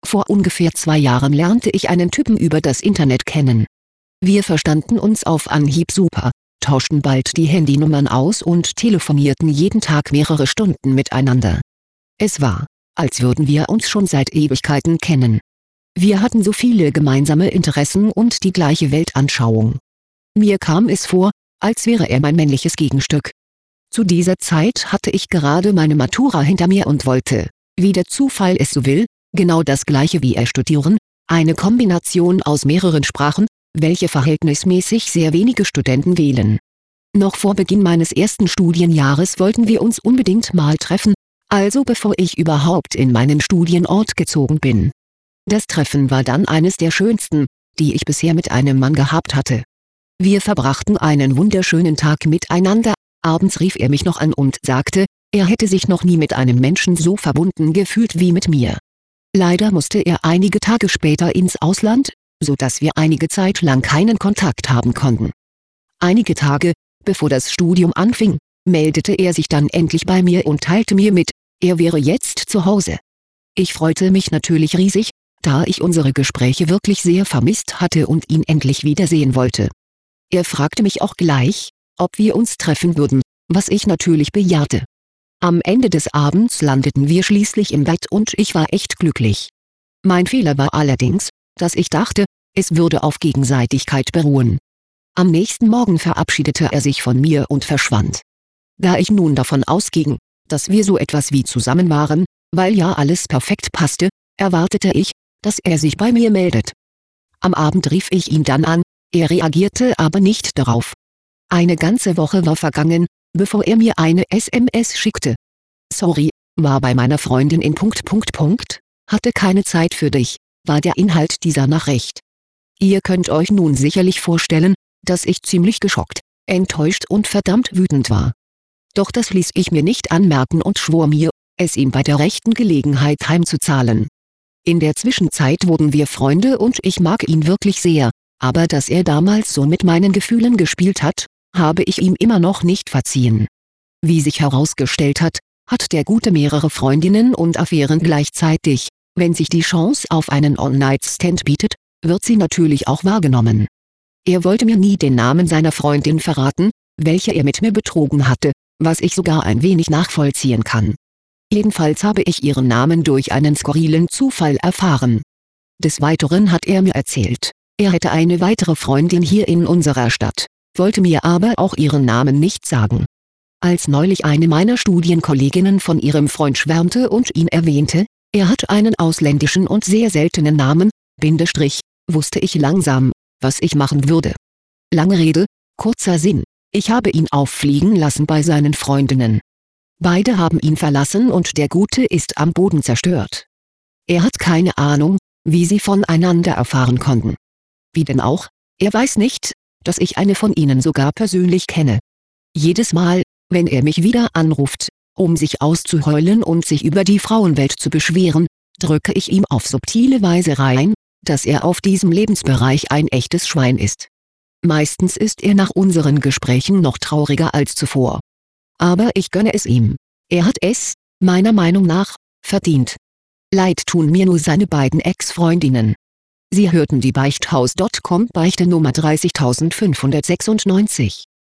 Vor ungefähr 2 Jahren lernte ich einen Typen über das Internet kennen. Wir verstanden uns auf Anhieb super, tauschten bald die Handynummern aus und telefonierten jeden Tag mehrere Stunden miteinander. Es war, als würden wir uns schon seit Ewigkeiten kennen. Wir hatten so viele gemeinsame Interessen und die gleiche Weltanschauung. Mir kam es vor, als wäre er mein männliches Gegenstück. Zu dieser Zeit hatte ich gerade meine Matura hinter mir und wollte, wie der Zufall es so will, genau das Gleiche wie er studieren, eine Kombination aus mehreren Sprachen, welche verhältnismäßig sehr wenige Studenten wählen. Noch vor Beginn meines ersten Studienjahres wollten wir uns unbedingt mal treffen, also bevor ich überhaupt in meinen Studienort gezogen bin. Das Treffen war dann eines der schönsten, die ich bisher mit einem Mann gehabt hatte. Wir verbrachten einen wunderschönen Tag miteinander, abends rief er mich noch an und sagte, er hätte sich noch nie mit einem Menschen so verbunden gefühlt wie mit mir. Leider musste er einige Tage später ins Ausland, so dass wir einige Zeit lang keinen Kontakt haben konnten. Einige Tage, bevor das Studium anfing, meldete er sich dann endlich bei mir und teilte mir mit, er wäre jetzt zu Hause. Ich freute mich natürlich riesig, da ich unsere Gespräche wirklich sehr vermisst hatte und ihn endlich wiedersehen wollte. Er fragte mich auch gleich, ob wir uns treffen würden, was ich natürlich bejahte. Am Ende des Abends landeten wir schließlich im Bett und ich war echt glücklich. Mein Fehler war allerdings, dass ich dachte, es würde auf Gegenseitigkeit beruhen. Am nächsten Morgen verabschiedete er sich von mir und verschwand. Da ich nun davon ausging, dass wir so etwas wie zusammen waren, weil ja alles perfekt passte, erwartete ich, dass er sich bei mir meldet. Am Abend rief ich ihn dann an, er reagierte aber nicht darauf. Eine ganze Woche war vergangen, bevor er mir eine SMS schickte. Sorry, war bei meiner Freundin in ... hatte keine Zeit für dich, war der Inhalt dieser Nachricht. Ihr könnt euch nun sicherlich vorstellen, dass ich ziemlich geschockt, enttäuscht und verdammt wütend war. Doch das ließ ich mir nicht anmerken und schwor mir, es ihm bei der rechten Gelegenheit heimzuzahlen. In der Zwischenzeit wurden wir Freunde und ich mag ihn wirklich sehr, aber dass er damals so mit meinen Gefühlen gespielt hat, habe ich ihm immer noch nicht verziehen. Wie sich herausgestellt hat, hat der Gute mehrere Freundinnen und Affären gleichzeitig. Wenn sich die Chance auf einen One-Night-Stand bietet, wird sie natürlich auch wahrgenommen. Er wollte mir nie den Namen seiner Freundin verraten, welche er mit mir betrogen hatte, was ich sogar ein wenig nachvollziehen kann. Jedenfalls habe ich ihren Namen durch einen skurrilen Zufall erfahren. Des Weiteren hat er mir erzählt, er hätte eine weitere Freundin hier in unserer Stadt, wollte mir aber auch ihren Namen nicht sagen. Als neulich eine meiner Studienkolleginnen von ihrem Freund schwärmte und ihn erwähnte, er hat einen ausländischen und sehr seltenen Namen, wusste ich langsam, was ich machen würde. Lange Rede, kurzer Sinn, ich habe ihn auffliegen lassen bei seinen Freundinnen. Beide haben ihn verlassen und der Gute ist am Boden zerstört. Er hat keine Ahnung, wie sie voneinander erfahren konnten. Wie denn auch, er weiß nicht, dass ich eine von ihnen sogar persönlich kenne. Jedes Mal, wenn er mich wieder anruft, um sich auszuheulen und sich über die Frauenwelt zu beschweren, drücke ich ihm auf subtile Weise rein, dass er auf diesem Lebensbereich ein echtes Schwein ist. Meistens ist er nach unseren Gesprächen noch trauriger als zuvor. Aber ich gönne es ihm. Er hat es, meiner Meinung nach, verdient. Leid tun mir nur seine beiden Ex-Freundinnen. Sie hörten die Beichthaus.com Beichte Nummer 30596.